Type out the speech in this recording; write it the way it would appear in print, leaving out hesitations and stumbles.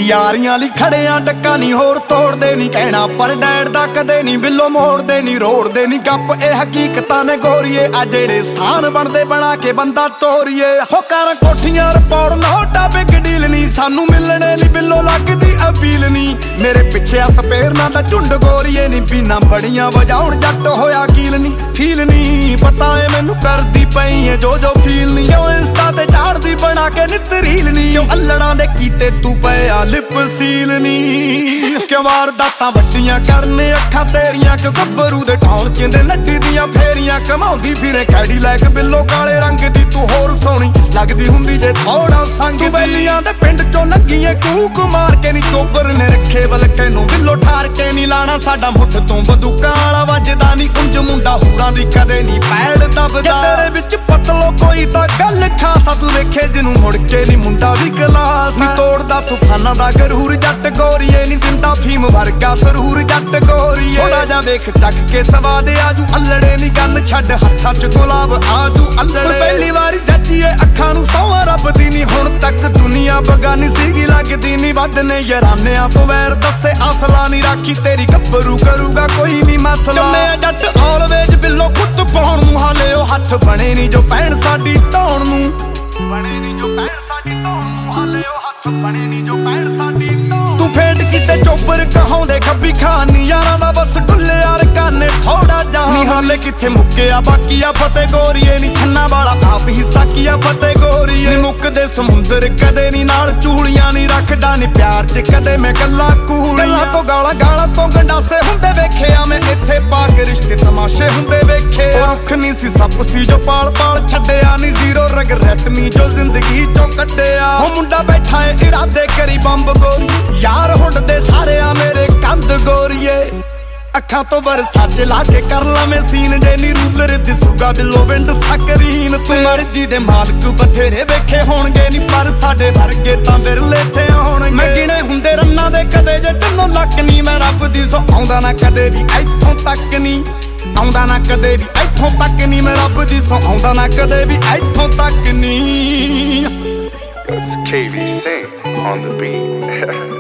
यारियां ली खड़िया टक्का नी होर तोड़दे नी कहना पर डैड दा कदे नी बिल्लो मोड़दे नी रोड़दे नी गप ए हकीकतां ने गोरीए आ जेड़े सान बनदे बना के बंदा तोरीए हो कर कोठियां रिपोर्ट नोटा बिग डील नी सानू मिलने ली बिल्लो लगदी अपील नी मेरे पिछे सपेरना दा झुंड गोरीए नी बीना बड़ियां वजाउण जट होया कील नी फील नी पता है मैनू करदी पई है जो फील नी ओ इंस्टा ते चाड़दी बना के नित रील नी ओ अल्लड़ां दे कीते तू पया लिप सील नी क्यों वारदातां वड्डियां करने अखां तेरियां क्यों गब्बरू दे ढौल चिंदे नड्डी दियां फेरियां कमाउंदी फिरे कैडी लैक बिल्लो काले रंग दी तू होर सोहनी लगदी हुंदी जे थोड़ा संग बेलियां दे पिंड चों लग्गीए कूक मार के नी चोबर ने रखे बलके नू बिल्लो ठार के नी लाना साडा मुठ तों बंदूकां वाला वजदा नी उंज मुंडा हूरां दी कदे नी पैड़ दबदा तेरे विच पतलो कोई तां गल खासा तू वेखे जिनू मुड़ के नी मुंडा भी गलास नी तोड़दा तूफानां दा गरूर जट गोरीए नी दिंदा फीम वर्गा सरूर जट गोरीए थोड़ा जा वेख चक के सवाद आजू अल्लड़े नी गल छड्ड हत्थां च गुलाब आजू अल्लड़े पहली वारी जच्चीए अखां नू सौं रब दी नी हुण तक दुनिया बगानी सीगी लगदी नी वध ने यारानियां तो वैर दस्से असला नी राखी तेरी गब्बरू करूगा कोई नी मसला चम्मे जट ऑलवेज बिल्लो कुत्त पाउण नू हाले ओ हत्थ बने नी जो पैण साडी धौण नू बने नी जो पैण साडी धौण नू हाले ओ हत्थ बने नी जो पैण साडी तू फेट किते चोपर कहाउंदे खब्बी खानी यारां दा बस ढुल्ले यार काने थोड़ा जा नी हाले किथे मुक्किया बाकीया फते गोरीए नी खन्ना वाला आप हिस्सा किया फते गोरीए नी मुक्कदे समुंदर कदे नी नाल चूड़ियां नी रखदा नी प्यार च कदे मैं गल्ला कूड़ियां तो गाला तो गंडासे हुंदे वेखिया मैं इत्थे पाक रिश्ते तमाशे हुंदे वेखे रुख नी सी सप सी जो पाल छड्डिया नी जीरो रगरैट नी जो जिंदगी चों कड्डिया हो मुंडा बैठा है इरादे करी बंब गोरी यार हुंडदे सारे आ मेरे कंध गोरीए अखां तो बरसाचे ला के कर ला मैं सीन जे नी रूलर दिसूगा दिलों विंड सकरीन तू मर्जी दे मालक बथेरे वेखे होणगे नी पर साडे वर्गे तां बिरले थे होणगे मैं गिणे हुंदे रन्ना दे कदे जे तन्नों लक नी मैं रब दी सो आउंदा ना कदे भी इत्थों तक नी आउंदा ना कदे भी इत्थों तक नी मैं रब दी सो आउंदा ना कदे भी इत्थों तक नी It's KVC on the beat.